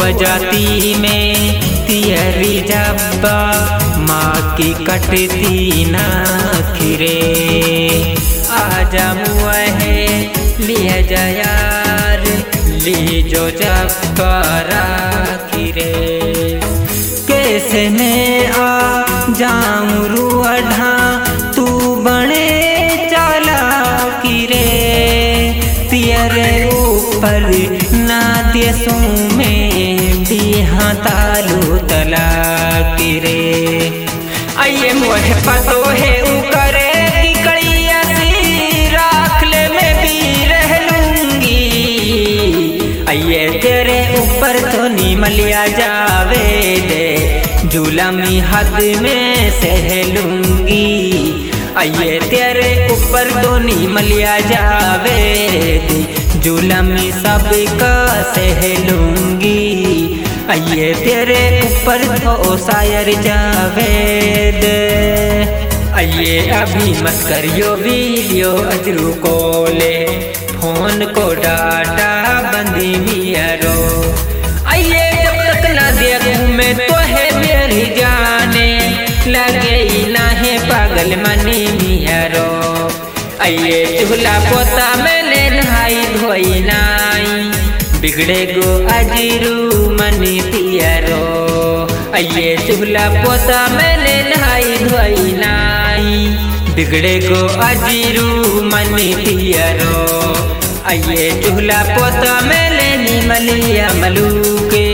जाती में तियरी जब्बा माँ की कटती ना खिरे। आजा मुआ है लिए जा यार ली जो जब करा खिरे। कैसे मैं आ जाऊं रुअढ़ा तू बने चाला किरे। तेरे ऊपर ना देसों में बिहा तालू तला किरे। आइए मुझे पतो है ऊ करे की कड़िया सी राख ले मैं भी रह लूंगी। आइए तेरे ऊपर तो निमलिया जावे दे जुलमी हद में सह लूंगी। आइए तेरे ऊपर तो निमलिया जावे दे जुलमी सबका सह लूंगी। आइए तेरे ऊपर तो शायर जावेद। आइए अभी मत करियो वीडियो अजरू को ले फोन को डाटा बंदी मियारो। आइए जब तक ना देखूं मैं तो है मेरी जाने लगे ना है पागल मनी मियारो। आइए चूल्हा पोता मैंने नहाई धोई नाई बिगड़े गो अजरू मनी पियरो। आइए चूल्हा पोता मैंने नहाई धोई नाई बिगड़े गो अजरू मनी पियरो। आइए चूल्हा पोता मैंने निमलिया मलूके।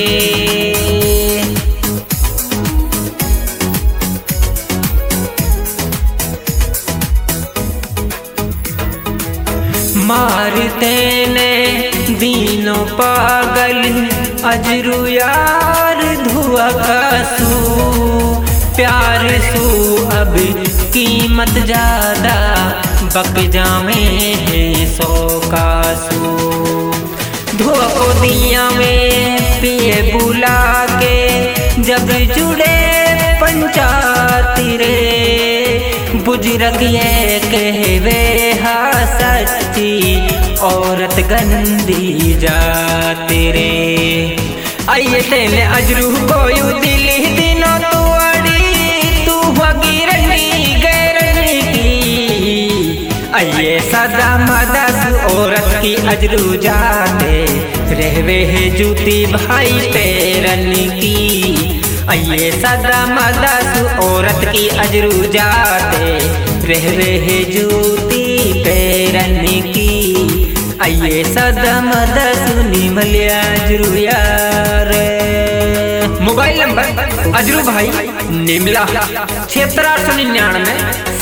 मारते ने दीनों पागल अजरू यार धुआ कसू। प्यार सू अब कीमत ज्यादा बक जावे है सौ कासू। धुआ को दिया में पिए बुला के जब जुड़े पंचायती रे। बुजुर्ग ये कहवे हा सच्ची औरत गंदी जाती रे। आइए तेने अजरू को यू दिली दिनों तू अड़ी तू हगी रंगी गैरनी की। आइए सदा मदस औरत की अजरू जाते रहवे है जूती भाई पैरन की। आइए सदा मदस औरत की अजरू जाते रहवे है जूती पैरन की। आइए सदा मदस निमलिया अजरू यार। मोबाइल नंबर अजरू भाई निमला 7699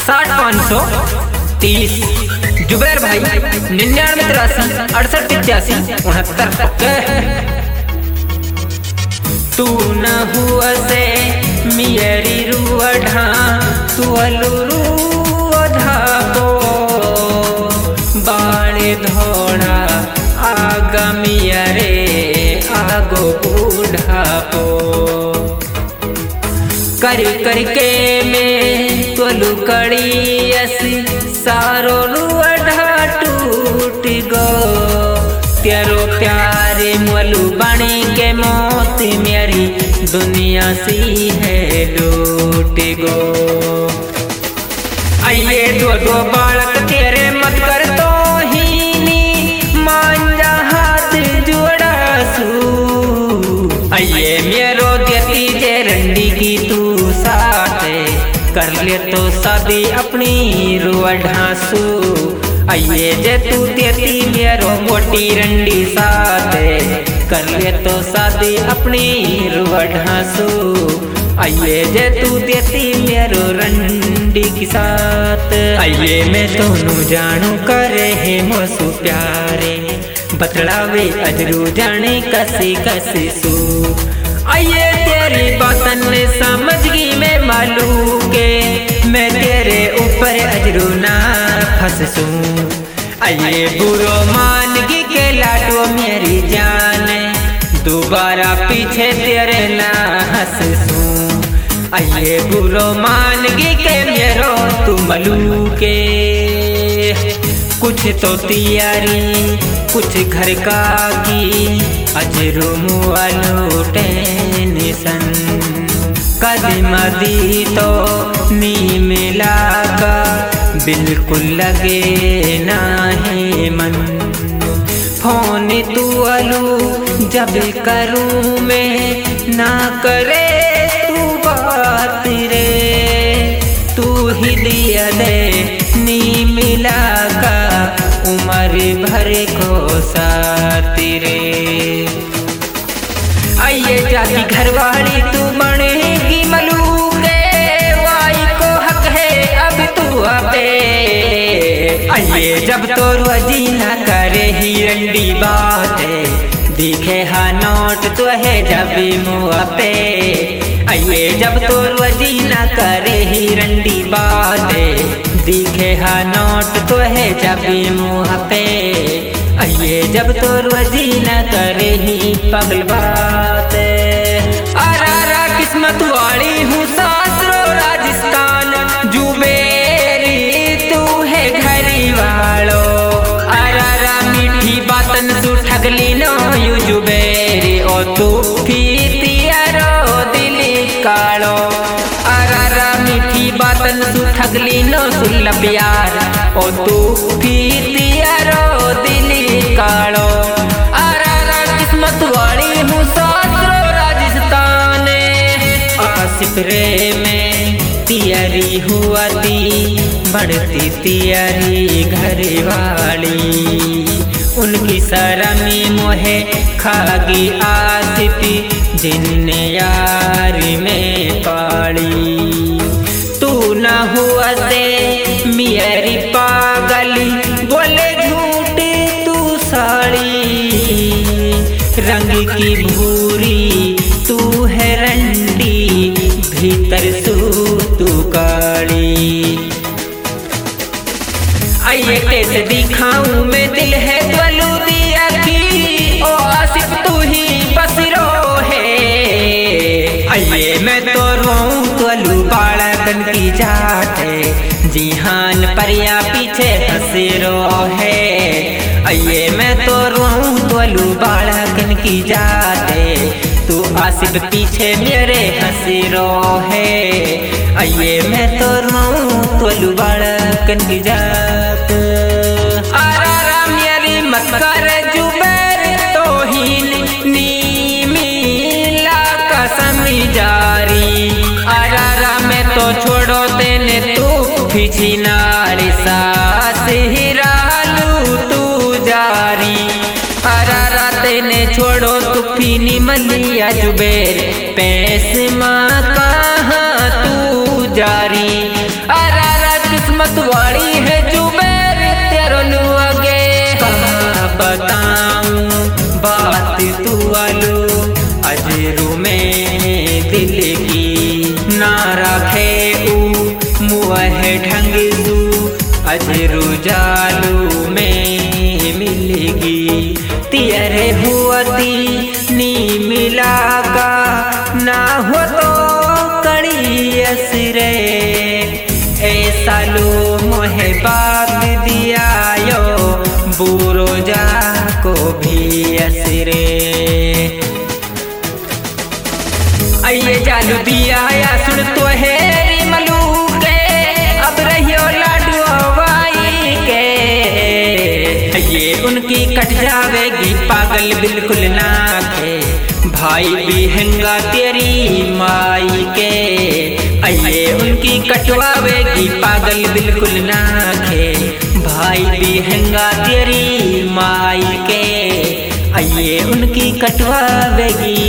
60 530। जुबैर भाई 99 83 68 85 69। तू न हुआ से मियरी रुअढ़ा तू अलूरुअढ़ा को बाणे धोड़ा आगा मियरे आगो बूढ़ा को। कर करके में तोलू कड़ी ऐसी सारो रुअढ़ा टूट गो। तेरो प्यारे मोलू बनी के मौत मेरी दुनिया सी है लूट गो। आइए दो दो बालक तेरे मत कर तो ही मांझा हाथ जोड़ा सू। आइए मेरो देती जे रंडी की तू साथ कर ले तो शादी अपनी रुअढ़ा सू। आइए जे तू देती मेरो मोटी रंडी साथ कर ले तो शादी अपनी रुअढ़ा सू। आइए जे तू देती मेरो रंडी की साथ। आइए मैं दोनों जानू करे है मोसू प्यारे बतलावे अजरू जाने कसी कसी सू। आइए तेरी बातन समझ गई मैं मालूम के मैं तेरे ऊपर अजरू ना फंसूं। आइए बुरो मानगी के लाडो मेरी जान दोबारा पीछे तेरे ना हंसूं। आइए बुरो मानगी के मेरो तू मलू के कुछ तो तैयारी कुछ घर का की अजरू मुआलो टेंशन कदम दी तो नी मिला का बिल्कुल लगे नाही मन फोन तू अलू जब करूँ मैं ना करे तू बात रे तू ही दिया दे नी मिला का उम्र भर को साथ रे आइए जाती घरवाली तू बनेगी मलूके वाई को हक है अब तू अबे आइए जब तो रोजी न करे ही रंडी बात दिखे हा नोट तो है जब मुँह पे आइए जब तो रोजी न करे ही रंडी बात दिखे हा नोट तो है जब मुँह पे आइए जब तो रोजी न करे ही पगल बात अरारा किस्मत वाली हूँ सासरो राजस्थान जुबेरी तू है घरी वालो अरारा मीठी बातन सु ठगली नो यू जुबेरी ओ तू फीतियारो दिली कालो अरारा मीठी बातन सु ठगली नो सुल प्यार ओ तू फीतियारो दिली कालो अरारा किस्मत वाली हूँ सासरो राजस्थान आसिफ रे में तियारी हुआ थी बढ़ती तियारी घर वाली उनकी शरमी मोहे खागी आसिफी जिनने यार में पाली तू न हुआ से मेरी पागली बोले झूठ तू साड़ी रंग की भूरी तू है रंडी भीतर सू तू काली आइए कैसे दिखाऊं मैं दिल है त्वलू दिया की ओ आसिफ तू ही बस रो है आइए मैं तो रोऊं त्वलू बालकन की जाट है जिहान परिया पीछे हंसे रो है आइए मैं तो रोऊं त्वलू बालकन की जाट है तू आसिफ पीछे मेरे हंसी रो है आइए मैं तो रोऊं त्वलू बालकन की जात आरारा मेरी मत कर जुबैर तो ही नी मिला कसम जारी आरारा मैं तो छोड़ो तेने तू पीछी नारी सास हिरालू तू जारी अरारा तेने छोड़ो तू फीनी मलिया जुबेर पैसे माँ कहाँ तू जारी अरारा किस्मत वाली है जुबेर तेरो नुआगे कहाँ बताऊं बात तू आलू अजरू में दिल की ना रखे मुँह ढंग तू अजरू जालू में मिलेगी तेरे हुआती नी मिला का ना हो तो कड़ी असरे ऐसा लो मोहे बात दिया यो बुरो जा को भी असरे आइए जालू दिया या सुन तो है मलूके अब रहियो लाडू वाई के ये उनकी कट जावेगी पागल बिल्कुल ना थे भाई भी हंगा तेरी माई के आइए उनकी कटवावेगी पागल बिल्कुल ना थे भाई भी हंगा तेरी माई के आइए उनकी कटवावेगी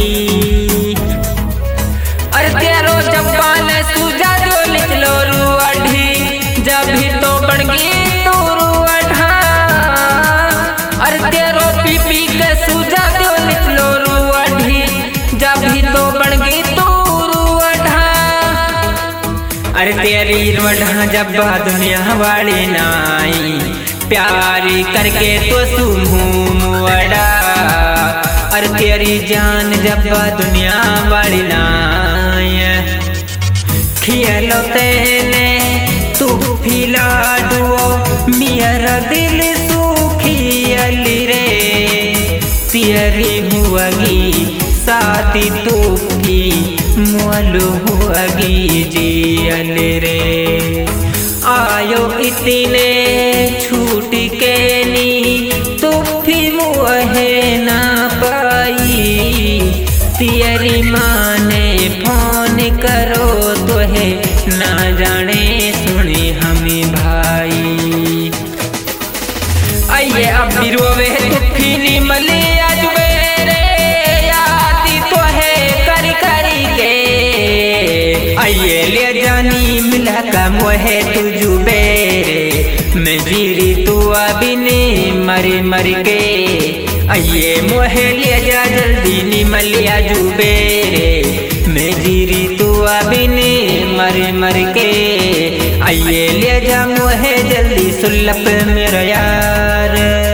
अरे तेरो जबान सूजा जो लिख लो रुआढ़ी जब भी तो बन गई तू रुआढ़ा अरे तेरो पीपी के सूजा जो लिख लो रुआढ़ी जब भी तो बन गई तू रुआढ़ा अरे तेरी रुआढ़ा जब दुनिया वाली नाई प्यारी करके तो सुमुआड़ा अरे तेरी जान जब दुनिया वाली नाय खियलो तेने तू फिला दुओ मेरा दिल सूखी अली रे तेरी हुआगी शादी तो की मोलू हुआगी जियल रे आयो इतने छूट के नी तो फिर मुहे ना पाई तेरी माँ ने फोन करो तो है ना जाने सुनी हमें भाई आइए अब भी रोवे तो फिर मले आज मेरे याद तो है कर के आइए ले जानी मिला का मोहे तुझू बेरे मैं जीरी तू अभी मर के आइए मोहे ले जा जल्दी नी मलिया जुबेरे मैं जीरी तू अभी मर के आइए ले जा मोहे जल्दी सुलभ मेरा यार।